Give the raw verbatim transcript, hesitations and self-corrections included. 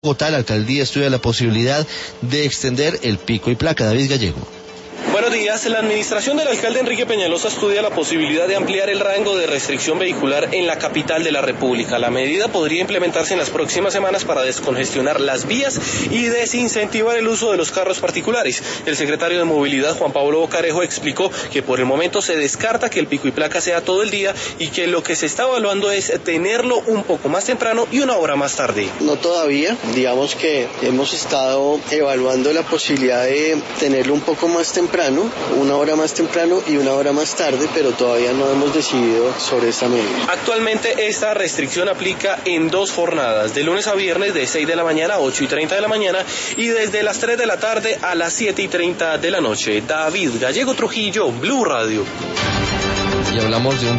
Bogotá, la alcaldía estudia la posibilidad de extender el pico y placa. David Gallego. Buenos días. La administración del alcalde Enrique Peñalosa estudia la posibilidad de ampliar el rango de restricción vehicular en la capital de la República. La medida podría implementarse en las próximas semanas para descongestionar las vías y desincentivar el uso de los carros particulares. El secretario de Movilidad, Juan Pablo Bocarejo, explicó que por el momento se descarta que el pico y placa sea todo el día y que lo que se está evaluando es tenerlo un poco más temprano y una hora más tarde. No todavía, digamos que hemos estado evaluando la posibilidad de tenerlo un poco más temprano, una hora más temprano y una hora más tarde, pero todavía no hemos decidido sobre esta medida. Actualmente esta restricción aplica en dos jornadas, de lunes a viernes de seis de la mañana a ocho y treinta de la mañana y desde las tres de la tarde a las siete y treinta de la noche. David Gallego Trujillo, Blue Radio. Y hablamos de un